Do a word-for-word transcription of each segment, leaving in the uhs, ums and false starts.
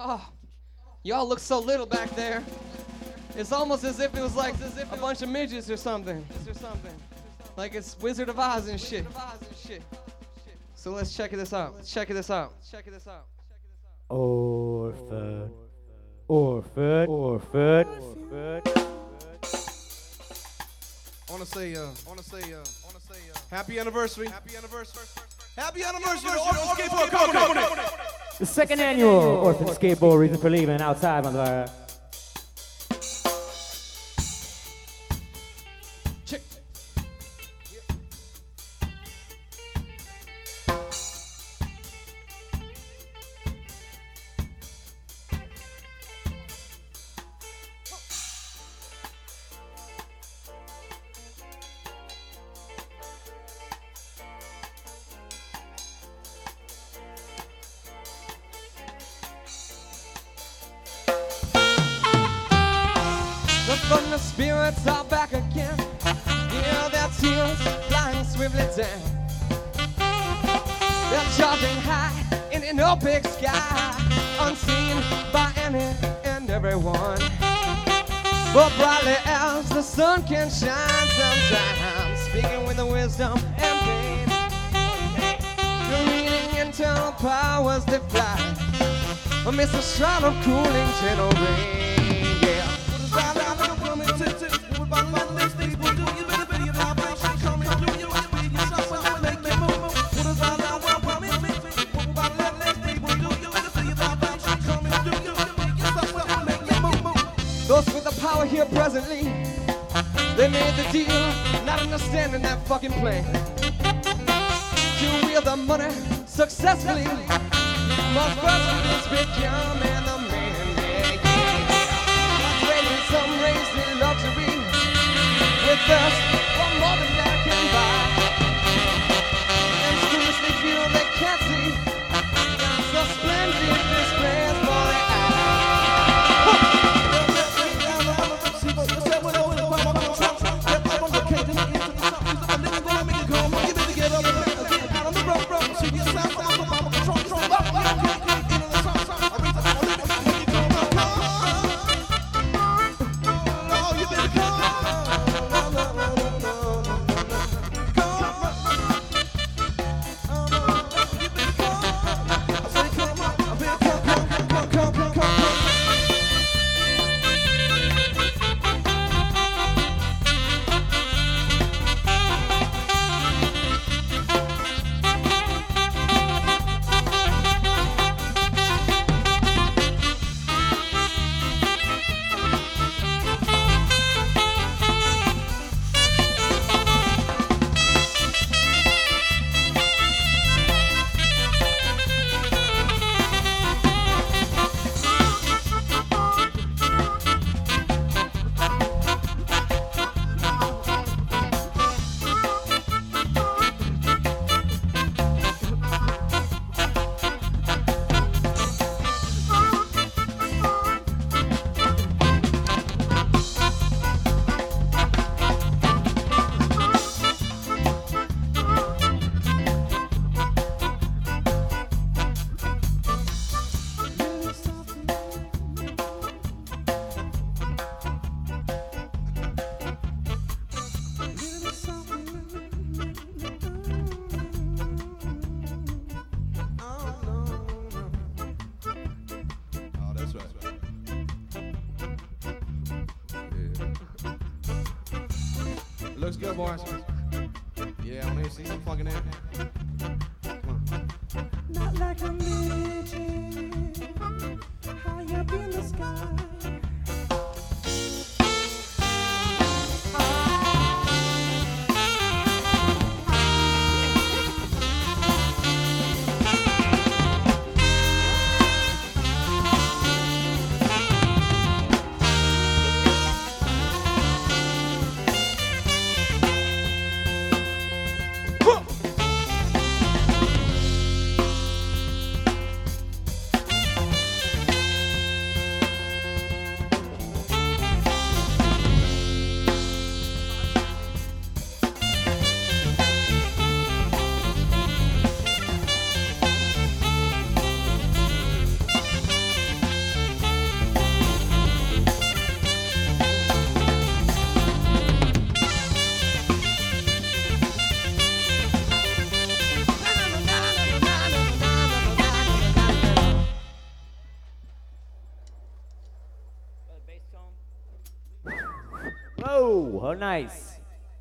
Oh, y'all look so little back there. It's almost as if it was like as if a bunch of midgets or something. Or something. Like it's Wizard of Oz and shit. So let's check this out. Check this out. Check this out. Orford. Orford. Orford. Orford. I wanna say, uh, I wanna say, uh, I wanna say, uh, happy anniversary. Happy anniversary. Happy anniversary to Orphan Skateboard. Come on, come on, come on. The second annual Orphan Skateboard Reason for Leaving outside, motherfucker. Check. The thunder spirits are back again. Hear their tears flying swiftly down. They're charging high in an opaque sky, unseen by any and everyone. But brightly as the sun can shine sometimes, speaking with the wisdom and pain, careening internal powers that fly amidst a shroud of cooling gentle rain. Yeah. Those with the power here presently, they made the deal, not understanding that fucking plan. To wield the money successfully, most presidents becoming the man. Yeah, yeah. Trading some raised in luxury with thirst for more than they can buy, and studiously feel they can't see so splendid displays for their eyes. Looks good, boys. Yeah, I want to see some fucking ass. Not like a midget, high up in the sky. Huh. Oh, how nice.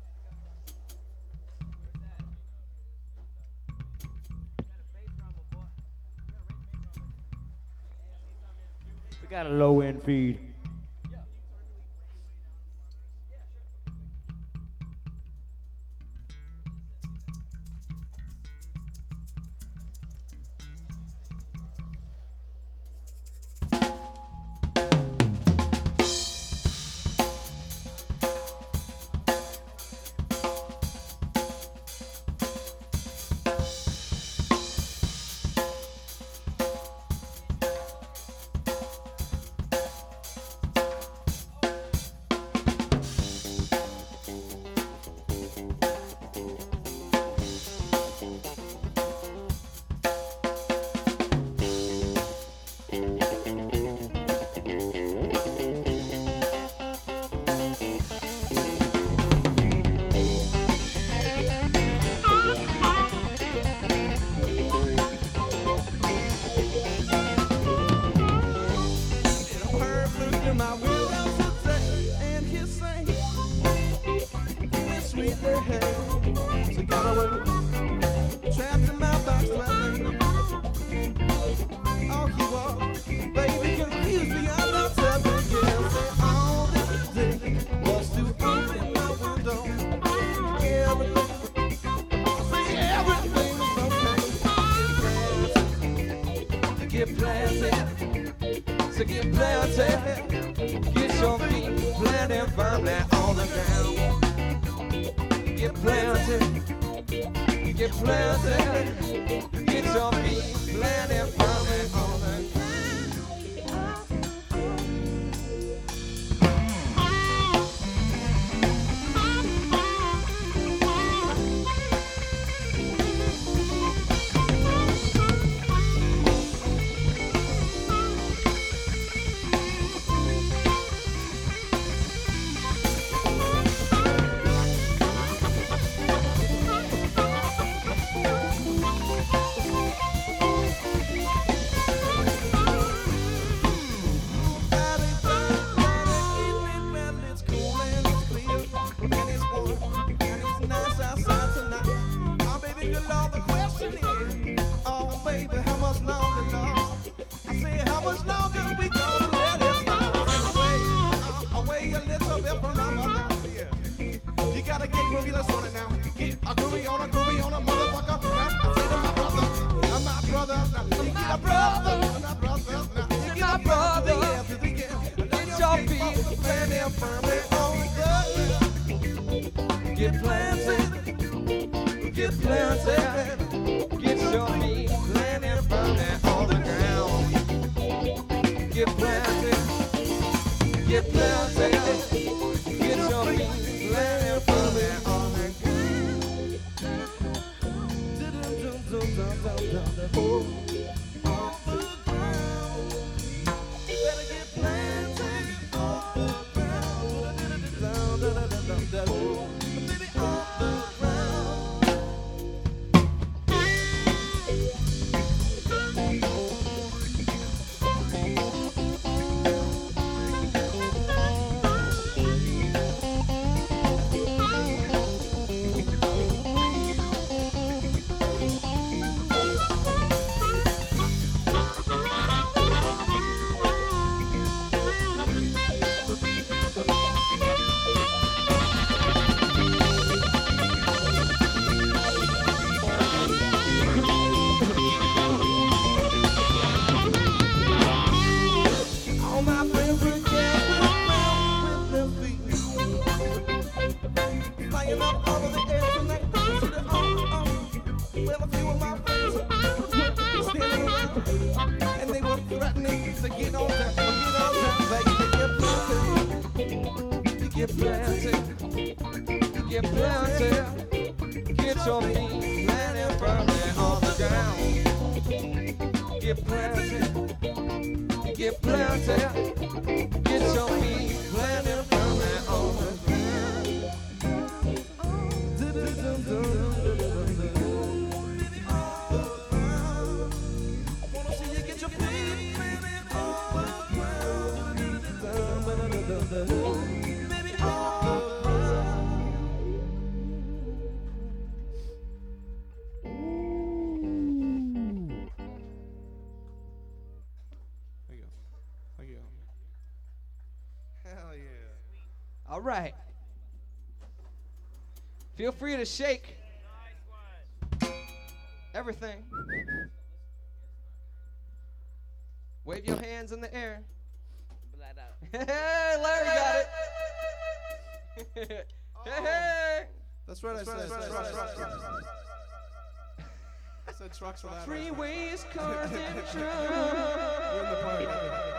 We got a low end feed. Baby, All right. Feel free to shake everything. Wave your hands in the air. Hey, Larry got it. Hey, hey. That's right, I said. That's right, that's right. I said trucks for that. Freeways, cars, and trucks. You're in the party.